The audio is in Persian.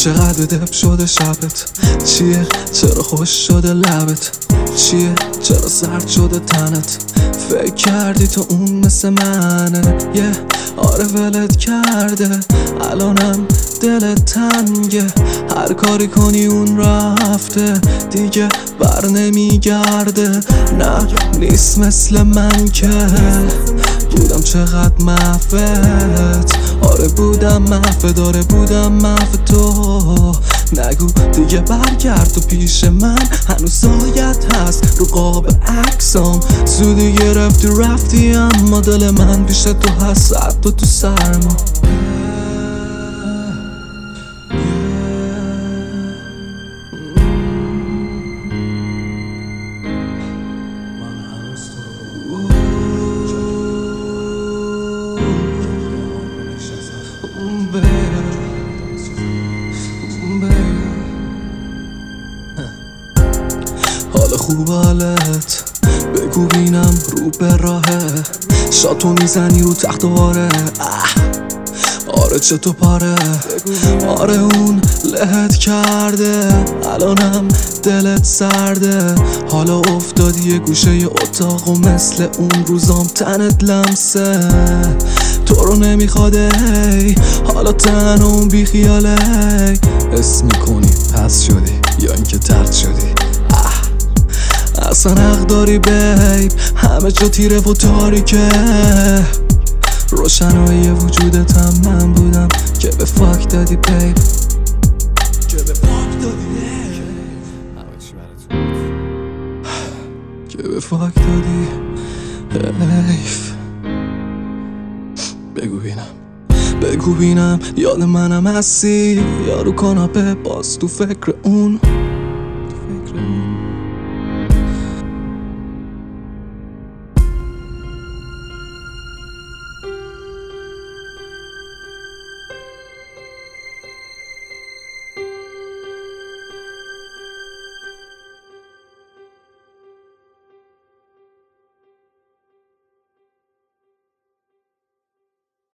چقدر دب شده شبت؟ چیه؟ چرا خوش شده لبت؟ چیه؟ چرا سرد شده تنت؟ فکر کردی تو اون مثل منه؟ آره ولت کرده، الانم دلت تنگه. هر کاری کنی اون رفته، دیگه بر نمیگرده. نه نیست مثل من که بودم چقدر محوت. آره بودم محو، داره بودم محو تو. نگو دیگه برگرد تو پیش من، هنوز سایت هست رو قاب عکسام. زودی گرفتی رفتی، اما دل من پیش تو هست، حتی تو سرما. حال خوب حالت بگو بینم رو به راهه، شاتو میزنی رو تخت واره. آره چطور پاره، آره اون لهت کرده، الانم دلت سرده. حالا افتادی یه گوشه ی اتاق و مثل اون روزام تنت لمسه. تو رو نمیخواده حالا تن اون بی خیاله. اسم میکنی پس شدی یا اینکه ترد شدی؟ اصلا حق داری بیب، همه جا تیره و تاریکه. روشنایی وجودت هم من بودم که به فاک دادی بیب، که به فاک دادی، که به فاک دادی. حیف. بگو بینم یاد منم هستی یا رو کاناپه باز تو فکر اون.